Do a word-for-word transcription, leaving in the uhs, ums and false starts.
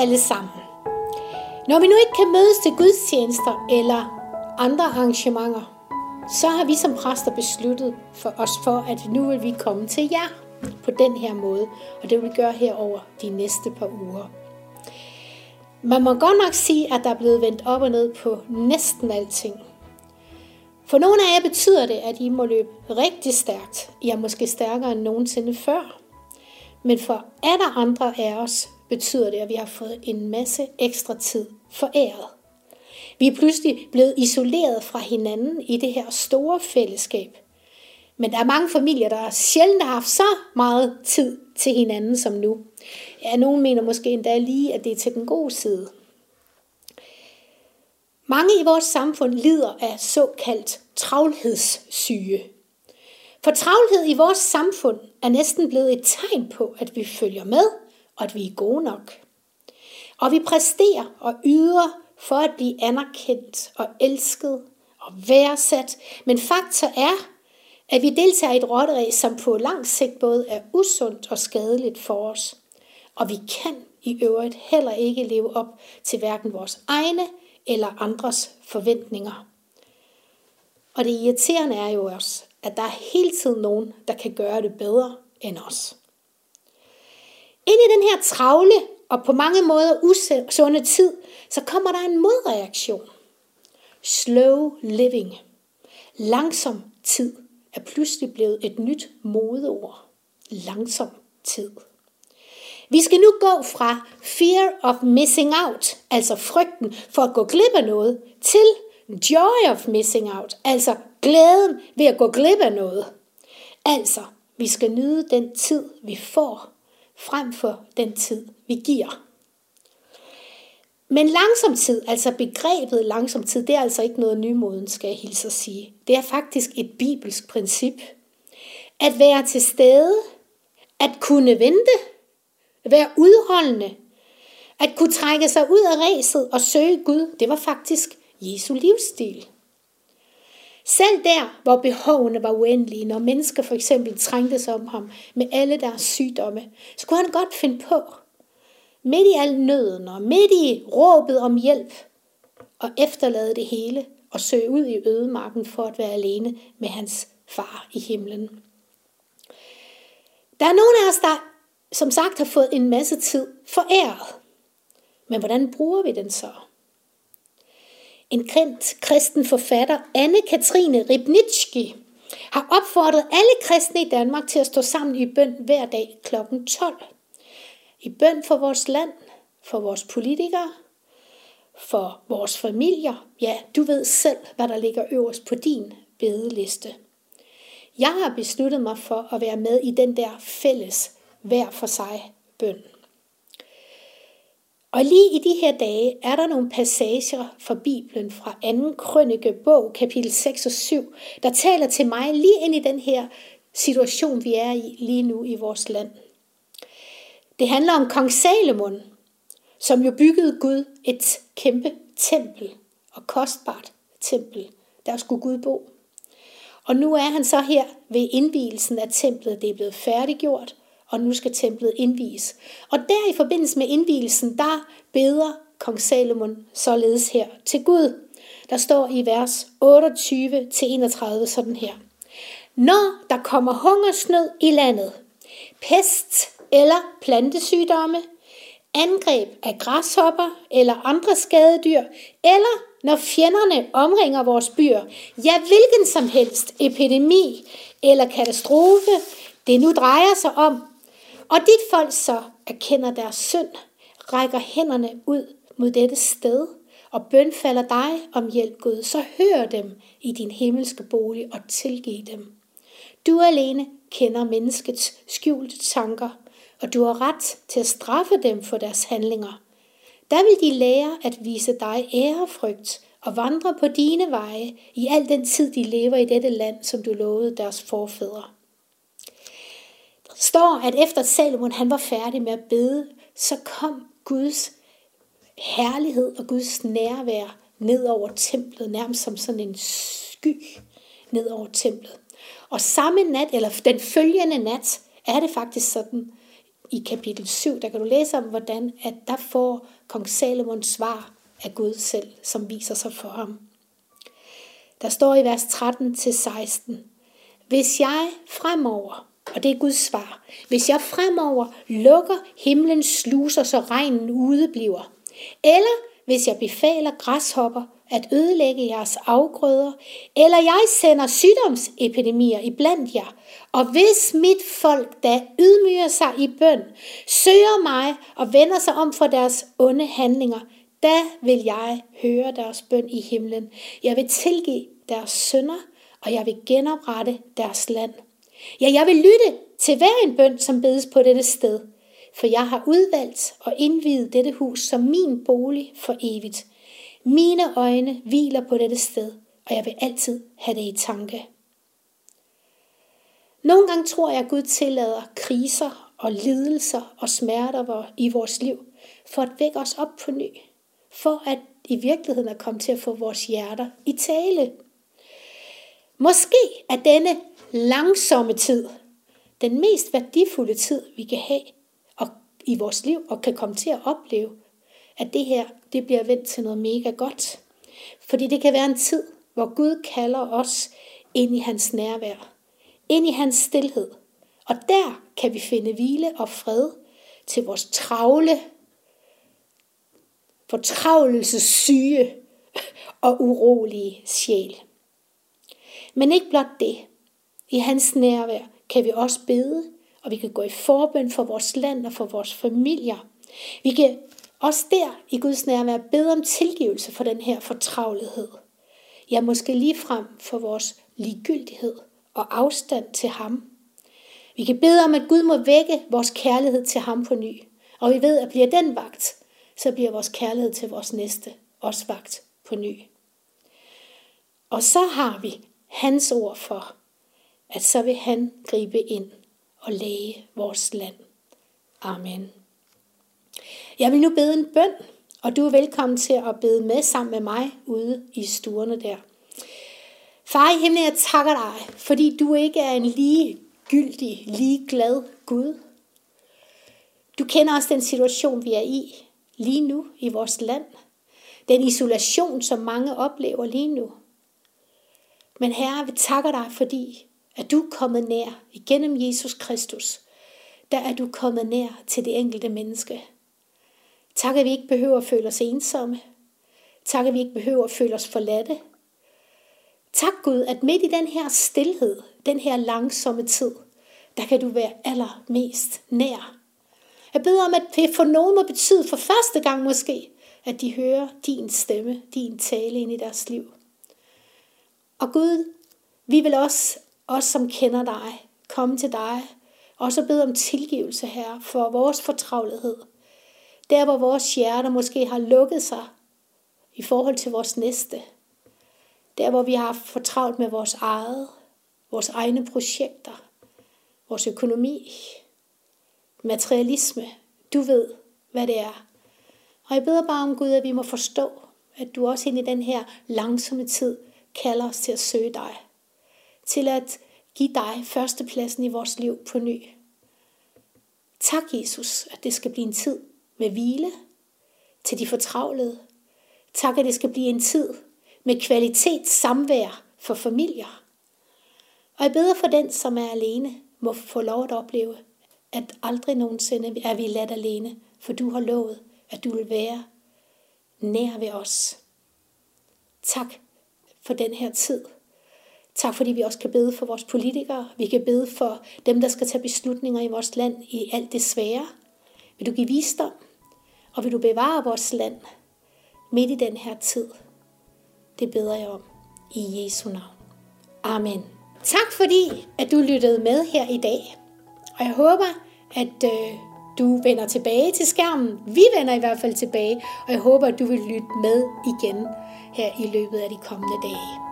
alle sammen. Når vi nu ikke kan mødes til gudstjenester eller andre arrangementer, så har vi som præster besluttet for os for, at nu vil vi komme til jer på den her måde, og det vil vi gøre herover de næste par uger. Man må godt nok sige, at der er blevet vendt op og ned på næsten alting. For nogle af jer betyder det, at I må løbe rigtig stærkt. I er måske stærkere end nogensinde før. Men for alle andre af os betyder det, at vi har fået en masse ekstra tid foræret. Vi er pludselig blevet isoleret fra hinanden i det her store fællesskab. Men der er mange familier, der sjældent har haft så meget tid til hinanden som nu. Ja, nogen mener måske endda lige, at det er til den gode side. Mange i vores samfund lider af såkaldt travlhedssyge. For travlhed i vores samfund er næsten blevet et tegn på, at vi følger med, og at vi er gode nok. Og vi præsterer og yder for at blive anerkendt og elsket og værdsat. Men fakta er, at vi deltager i et rotteræs, som på lang sigt både er usundt og skadeligt for os. Og vi kan i øvrigt heller ikke leve op til hverken vores egne eller andres forventninger. Og det irriterende er jo også, at der er hele tiden nogen, der kan gøre det bedre end os. Ind i den her travle og på mange måder usunde tid, så kommer der en modreaktion. Slow living. Langsom tid er pludselig blevet et nyt modeord. Langsom tid. Vi skal nu gå fra fear of missing out, altså frygten for at gå glip af noget, til joy of missing out, altså glæden ved at gå glip af noget. Altså, vi skal nyde den tid, vi får, frem for den tid, vi giver. Men langsom tid, altså begrebet langsom tid, det er altså ikke noget nymoden, skal jeg hilse at sige. Det er faktisk et bibelsk princip. At være til stede, at kunne vente, at være udholdende, at kunne trække sig ud af ræset og søge Gud, det var faktisk Jesu livsstil. Selv der, hvor behovene var uendelige, når mennesker for eksempel trængte sig om ham med alle deres sygdomme, så kunne han godt finde på, midt i al nøden og midt i råbet om hjælp, og efterlade det hele og søge ud i ødemarken for at være alene med hans far i himlen. Der er nogle af os, der som sagt har fået en masse tid foræret. Men hvordan bruger vi den så? En kendt kristen forfatter, Anne-Katrine Ribnicki, har opfordret alle kristne i Danmark til at stå sammen i bøn hver dag klokken tolv. I bøn for vores land, for vores politikere, for vores familier. Ja, du ved selv, hvad der ligger øverst på din bedeliste. Jeg har besluttet mig for at være med i den der fælles hver for sig bøn. Og lige i de her dage er der nogle passager fra Bibelen fra anden krønike bog, kapitel seks og syv, der taler til mig lige ind i den her situation, vi er i lige nu i vores land. Det handler om kong Salomon, som jo byggede Gud et kæmpe tempel og kostbart tempel. Der skulle Gud bo. Og nu er han så her ved indvielsen af templet. Det er blevet færdiggjort, og nu skal templet indvies. Og der i forbindelse med indvielsen, der beder kong Salomon således her til Gud. Der står i vers otteogtyve til enogtredive sådan her. Når der kommer hungersnød i landet, pest eller plantesygdomme, angreb af græshopper eller andre skadedyr, eller når fjenderne omringer vores byer, ja hvilken som helst epidemi eller katastrofe, det nu drejer sig om, og dit folk så erkender deres synd, rækker hænderne ud mod dette sted, og bønfalder dig om hjælp, Gud, så hør dem i din himmelske bolig og tilgiv dem. Du alene kender menneskets skjulte tanker, og du har ret til at straffe dem for deres handlinger. Der vil de lære at vise dig ærefrygt og vandre på dine veje i al den tid, de lever i dette land, som du lovede deres forfædre. Der står, at efter Salomon han var færdig med at bede, så kom Guds herlighed og Guds nærvær ned over templet, nærmest som sådan en sky ned over templet. Og samme nat, eller den følgende nat, er det faktisk sådan, i kapitel syv, der kan du læse om, hvordan at der får kong Salomons svar af Gud selv, som viser sig for ham. Der står i vers tretten til seksten, hvis jeg fremover, og det er Guds svar, hvis jeg fremover lukker himlens sluser, så regnen udebliver, eller hvis jeg befaler græshopper at ødelægge jeres afgrøder, eller jeg sender sygdomsepidemier iblandt jer, og hvis mit folk, der ydmyger sig i bøn, søger mig og vender sig om for deres onde handlinger, da vil jeg høre deres bøn i himlen. Jeg vil tilgive deres synder, og jeg vil genoprette deres land. Ja, jeg vil lytte til hver en bøn, som bedes på dette sted, for jeg har udvalgt og indviet dette hus som min bolig for evigt. Mine øjne hviler på dette sted, og jeg vil altid have det i tanke. Nogle gange tror jeg, at Gud tillader kriser og lidelser og smerter i vores liv, for at vække os op på ny, for at i virkeligheden at komme til at få vores hjerter i tale. Måske er denne langsomme tid den mest værdifulde tid, vi kan have i vores liv, og kan komme til at opleve, at det her det bliver vendt til noget mega godt. Fordi det kan være en tid, hvor Gud kalder os ind i hans nærvær, ind i hans stilhed. Og der kan vi finde hvile og fred til vores travle, fortravlelsessyge og urolige sjæl. Men ikke blot det. I hans nærvær kan vi også bede, og vi kan gå i forbøn for vores land og for vores familier. Vi kan også der i Guds nærvær bede om tilgivelse for den her fortravlethed. Ja, måske ligefrem for vores ligegyldighed og afstand til ham. Vi kan bede om, at Gud må vække vores kærlighed til ham på ny. Og vi ved, at bliver den vagt, så bliver vores kærlighed til vores næste også vagt på ny. Og så har vi hans ord for, at så vil han gribe ind og læge vores land. Amen. Jeg vil nu bede en bøn, og du er velkommen til at bede med sammen med mig ude i stuerne der. Far i himlen, jeg takker dig, fordi du ikke er en ligegyldig, ligeglad Gud. Du kender også den situation, vi er i lige nu i vores land. Den isolation, som mange oplever lige nu. Men Herre, vi takker dig, fordi at du er kommet nær igennem Jesus Kristus. Der er du kommet nær til det enkelte menneske. Tak, at vi ikke behøver at føle os ensomme. Tak, at vi ikke behøver at føle os forladte. Tak Gud, at midt i den her stilhed, den her langsomme tid, der kan du være allermest nær. Jeg beder om, at det for nogen må betyde for første gang måske, at de hører din stemme, din tale ind i deres liv. Og Gud, vi vil også, os som kender dig, komme til dig, og så bede om tilgivelse her for vores fortravlethed. Der hvor vores hjerter måske har lukket sig i forhold til vores næste. Der hvor vi har fortravlt med vores eget, vores egne projekter, vores økonomi, materialisme. Du ved, hvad det er. Og jeg beder bare om Gud, at vi må forstå, at du også ind i den her langsomme tid kalder os til at søge dig. Til at give dig førstepladsen i vores liv på ny. Tak Jesus, at det skal blive en tid med hvile til de fortravlede. Tak, at det skal blive en tid med kvalitet samvær for familier. Og jeg beder for den, som er alene, må få lov at opleve, at aldrig nogensinde er vi ladt alene, for du har lovet, at du vil være nær ved os. Tak for den her tid. Tak fordi vi også kan bede for vores politikere. Vi kan bede for dem, der skal tage beslutninger i vores land i alt det svære. Vil du give visdom, og vil du bevare vores land midt i den her tid. Det beder jeg om i Jesu navn. Amen. Tak fordi, at du lyttede med her i dag. Og jeg håber, at øh, du vender tilbage til skærmen. Vi vender i hvert fald tilbage, og jeg håber, at du vil lytte med igen her i løbet af de kommende dage.